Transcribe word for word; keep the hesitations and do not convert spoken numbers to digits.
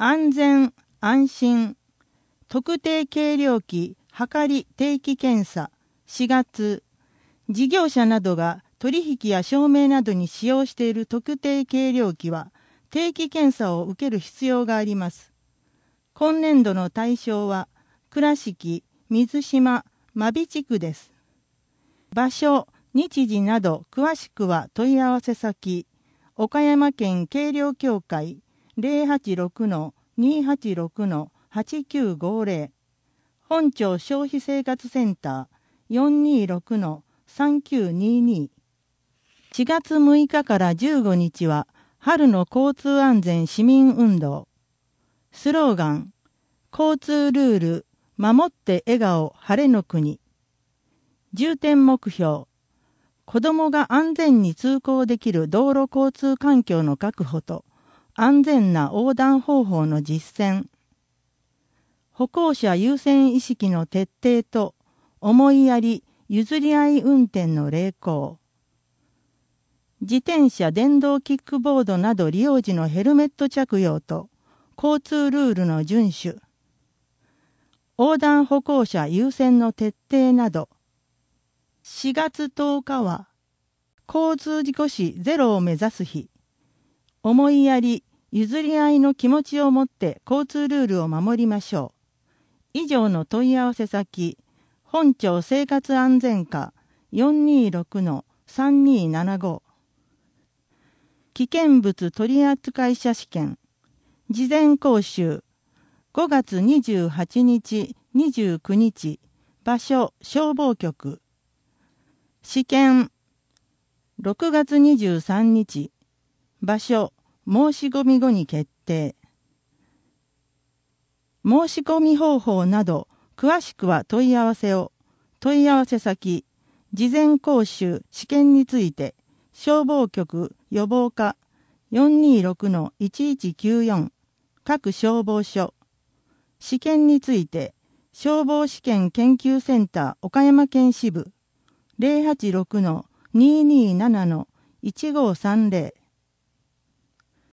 安全・安心特定計量器測り定期検査しがつ、事業者などが取引や証明などに使用している特定計量器は定期検査を受ける必要があります。今年度の対象は倉敷、水島、真備地区です。場所、日時など詳しくは問い合わせ先、岡山県計量協会 ゼロはちろくのにーはちろくのはちきゅうごぜろ、本町消費生活センター よんにーろくのさんきゅうにーにー。しがつむいかからじゅうごにちは春の交通安全市民運動。スローガン、交通ルール、守って笑顔晴れの国。重点目標、子どもが安全に通行できる道路交通環境の確保と安全な横断方法の実践。歩行者優先意識の徹底と思いやり、譲り合い運転の励行。自転車、電動キックボードなど利用時のヘルメット着用と交通ルールの遵守。横断歩行者優先の徹底など。しがつとおかは交通事故死ゼロを目指す日。思いやり、譲り合いの気持ちを持って交通ルールを守りましょう。以上の問い合わせ先、本町生活安全課 よんにーろくのさんにーななご。危険物取扱者試験、事前講習、ごがつにじゅうはちにち、にじゅうくにち、場所、消防局。試験、ろくがつにじゅうさんにち、場所、申し込み後に決定。申し込み方法など、詳しくは問い合わせを。問い合わせ先、事前講習、試験について、消防局予防課 よんにーろくのいちいちきゅうよん、各消防署。試験について、消防試験研究センター岡山県支部 ゼロはちろくのにーにーななのいちごーさんぜろ。